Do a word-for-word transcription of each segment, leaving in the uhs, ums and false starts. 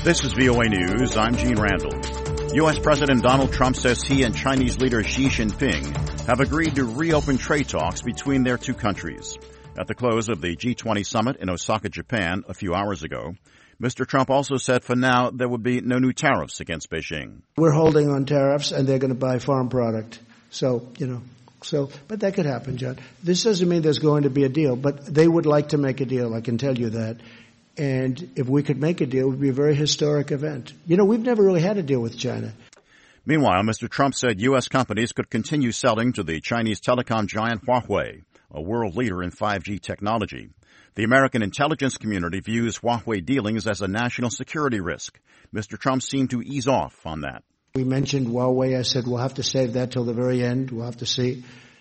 This is V O A News. I'm Gene Randall. U S. President Donald Trump says he and Chinese leader Xi Jinping have agreed to reopen trade talks between their two countries. At the close of the G twenty summit in Osaka, Japan, a few hours ago, Mister Trump also said for now there would be no new tariffs against Beijing. We're holding on tariffs, and they're going to buy farm product. So, you know, so, but that could happen, John. This doesn't mean there's going to be a deal, but they would like to make a deal, I can tell you that. And if we could make a deal, it would be a very historic event. You know, we've never really had a deal with China. Meanwhile, Mister Trump said U S companies could continue selling to the Chinese telecom giant Huawei, a world leader in five G technology. The American intelligence community views Huawei dealings as a national security risk. Mister Trump seemed to ease off on that. We mentioned Huawei. I said we'll have to save that till the very end. We'll have to see.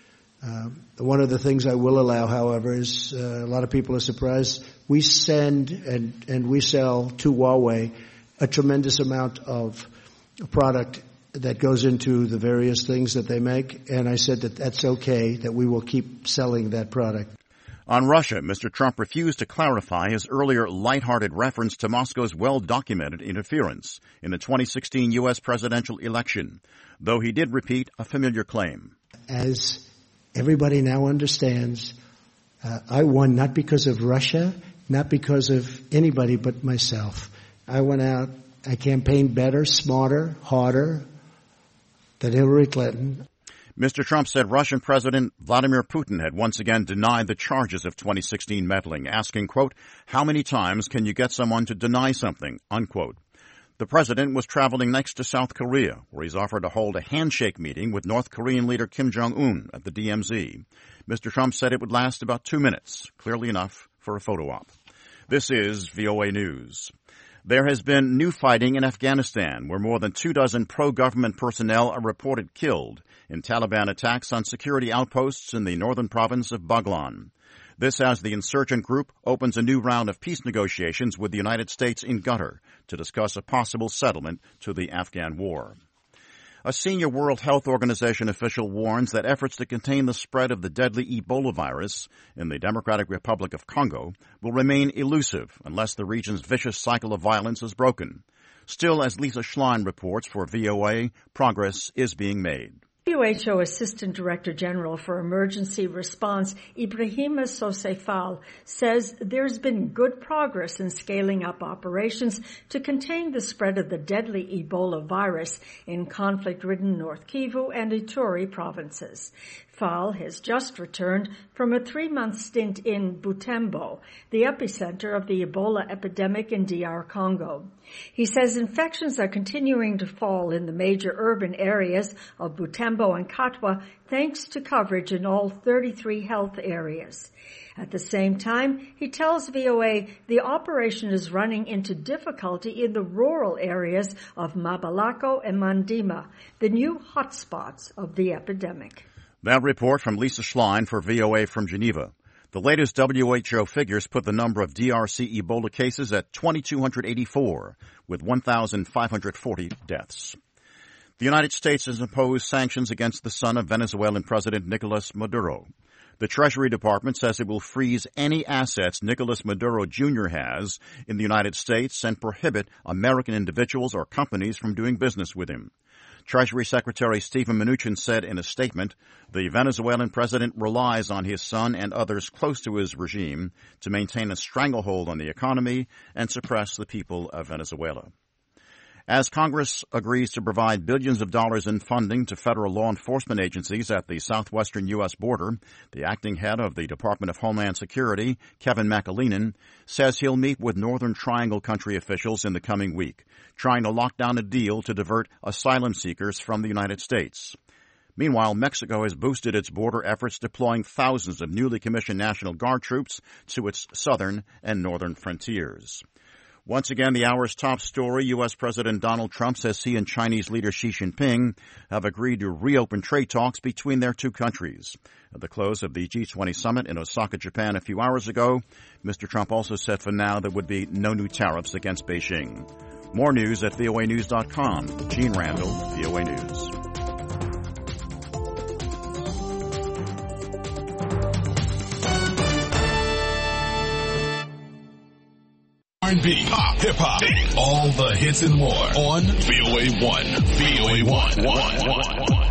Uh, one of the things I will allow, however, is uh, a lot of people are surprised. We send and, and we sell to Huawei a tremendous amount of product that goes into the various things that they make. And I said that that's okay, that we will keep selling that product. On Russia, Mister Trump refused to clarify his earlier lighthearted reference to Moscow's well-documented interference in the twenty sixteen U S presidential election, though he did repeat a familiar claim. As everybody now understands, uh, I won not because of Russia, not because of anybody but myself. I went out, I campaigned better, smarter, harder than Hillary Clinton. Mister Trump said Russian President Vladimir Putin had once again denied the charges of twenty sixteen meddling, asking, quote, how many times can you get someone to deny something, unquote. The president was traveling next to South Korea, where he's offered to hold a handshake meeting with North Korean leader Kim Jong-un at the D M Z. Mister Trump said it would last about two minutes, clearly enough for a photo op. This is V O A News. There has been new fighting in Afghanistan, where more than two dozen pro-government personnel are reported killed in Taliban attacks on security outposts in the northern province of Baghlan. This as the insurgent group opens a new round of peace negotiations with the United States in Qatar to discuss a possible settlement to the Afghan war. A senior World Health Organization official warns that efforts to contain the spread of the deadly Ebola virus in the Democratic Republic of Congo will remain elusive unless the region's vicious cycle of violence is broken. Still, as Lisa Schlein reports for V O A, progress is being made. W H O Assistant Director General for Emergency Response, Ibrahima Sosé Fall, says there's been good progress in scaling up operations to contain the spread of the deadly Ebola virus in conflict-ridden North Kivu and Ituri provinces. Fall has just returned from a three-month stint in Butembo, the epicenter of the Ebola epidemic in D R Congo. He says infections are continuing to fall in the major urban areas of Butembo and Katwa thanks to coverage in all thirty-three health areas. At the same time, he tells V O A the operation is running into difficulty in the rural areas of Mabalako and Mandima, the new hotspots of the epidemic. That report from Lisa Schlein for V O A from Geneva. The latest W H O figures put the number of D R C Ebola cases at two thousand two hundred eighty-four, with one thousand five hundred forty deaths. The United States has imposed sanctions against the son of Venezuelan President Nicolas Maduro. The Treasury Department says it will freeze any assets Nicolas Maduro Junior has in the United States and prohibit American individuals or companies from doing business with him. Treasury Secretary Stephen Mnuchin said in a statement, the Venezuelan president relies on his son and others close to his regime to maintain a stranglehold on the economy and suppress the people of Venezuela. As Congress agrees to provide billions of dollars in funding to federal law enforcement agencies at the southwestern U S border, the acting head of the Department of Homeland Security, Kevin McAleenan, says he'll meet with Northern Triangle country officials in the coming week, trying to lock down a deal to divert asylum seekers from the United States. Meanwhile, Mexico has boosted its border efforts, deploying thousands of newly commissioned National Guard troops to its southern and northern frontiers. Once again, the hour's top story, U S. President Donald Trump says he and Chinese leader Xi Jinping have agreed to reopen trade talks between their two countries. At the close of the G twenty summit in Osaka, Japan a few hours ago, Mister Trump also said for now there would be no new tariffs against Beijing. More news at V O A news dot com. Gene Randall, V O A News. and B, pop, hip hop, all the hits and more on V O A one. V O A one.